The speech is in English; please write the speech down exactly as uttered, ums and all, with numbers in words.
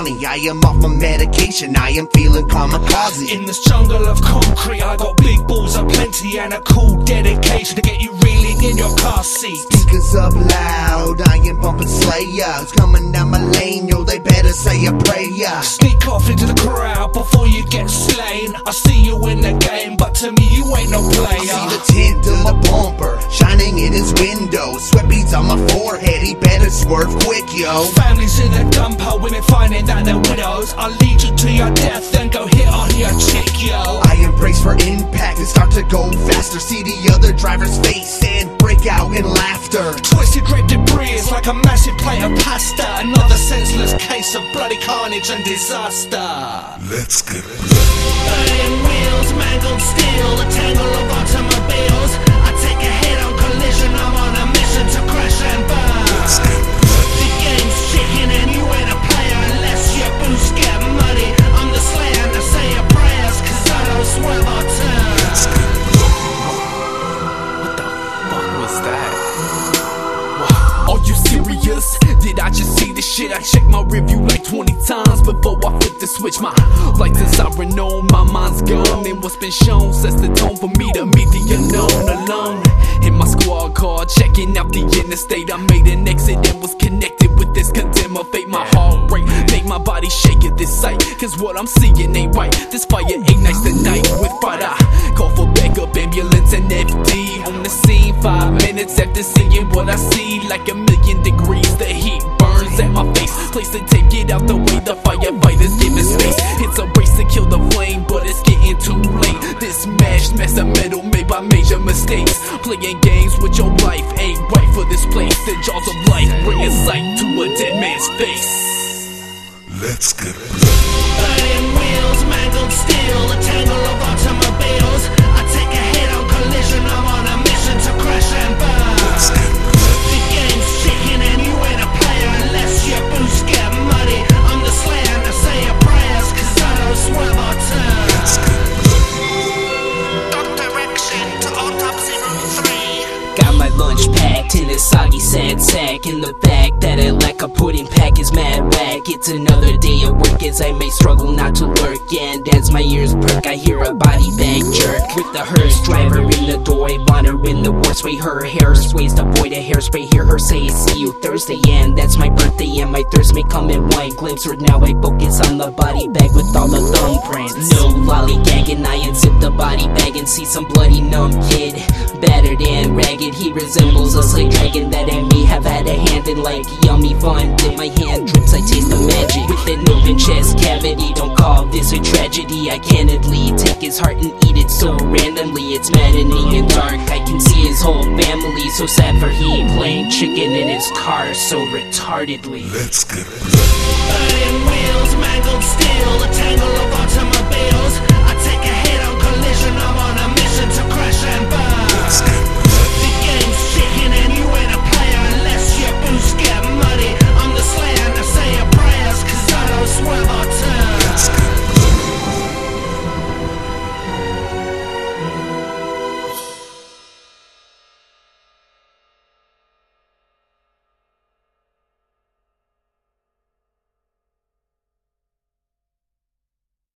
me, I am off my medication, I am feeling kamikaze. In this jungle of concrete, I got big balls aplenty and a cool dedication to get you reeling in your car seat. Speakers up loud, I am bumping Slayers coming down my lane, yo, they better say a prayer. Sneak off into the crowd before you get slain. I see you in the game, but to me you ain't no player. I see the tint of my bumper shining in his window, sweat beads on my forehead, he better swerve quick, yo. Families in the dumper, women finding that they're widows. I'll lead you to your death, then go hit on your chick, yo. I embrace for impact and start to go faster, see the other driver's face and break out in laughter. Twisted red debris is like a massive plate of pasta, another senseless case of bloody carnage and disaster. Let's get it. Burning wheels, mangled steel, a tangle of automobiles. I take a head-on collision, I'm on a mission to crash and burn. Let's get it. The game's chicken and you ain't a player unless your boots get muddy. I'm the slayer to say your prayers, cause I don't swerve or turn. Let's get it. What the fuck was that? Are you serious? Did I just see this shit? I checked my review like twenty times before I flip the switch. My lights and siren on, my mind's gone, and what's been shown sets the tone for me to meet the unknown alone. In my squad car, checking out the interstate, I made an exit and was connected with this condemn of fate. My heart rate made my body shake at this sight, cause what I'm seeing ain't right. This fire ain't nice tonight. With fright I call for backup, ambulance and F D on the scene. Five minutes after seeing what I see, like a million degrees, the heat burns at my face. Place the tape, get out the way, the firefighters giving space. It's a race to kill the flame, but it's getting too late. This mashed mess of metal made by major mistakes. Playing games with your life ain't right for this place. The jaws of life bringing sight to a dead man's face. Let's get it. Burning wheels, mangled steel, a tangle of automobiles. I take a head-on collision, I'm on a mission to crash and burn. Let's get it. The game's chicken and you ain't a player unless your boots get muddy. I'm the slayer to say your prayers, cause I don't swerve or turn. Let's get it. Dog direction to autopsy room three. Got my lunch packed in a soggy sad sack. In the bag that I lack, I put in pack is mad whack. It's another day at work as I may struggle not to lurk. And as my ears perk, I hear a body bag jerk. With the hearse driver in the door, I wander in the worst way. Her hair sways to avoid a hairspray. Hear her say, see you Thursday. And that's my birthday and my thirst may come in one glimpse. Or now I focus on the body bag with all the thumbprints. No lollygagging, I unzip the body bag and see some bloody numb kid, battered and ragged. He resembles a slave dragon that I may have had a hand in. Like yummy fun, in my hand drips, I taste the magic. With an open chest cavity, don't call this a tragedy. I candidly take his heart and eat it so randomly. It's maddening and dark, I can see his whole family. So sad for he playing chicken in his car so retardedly. Let's get it. Burning wheels, mangled steel, a tangle of automobiles.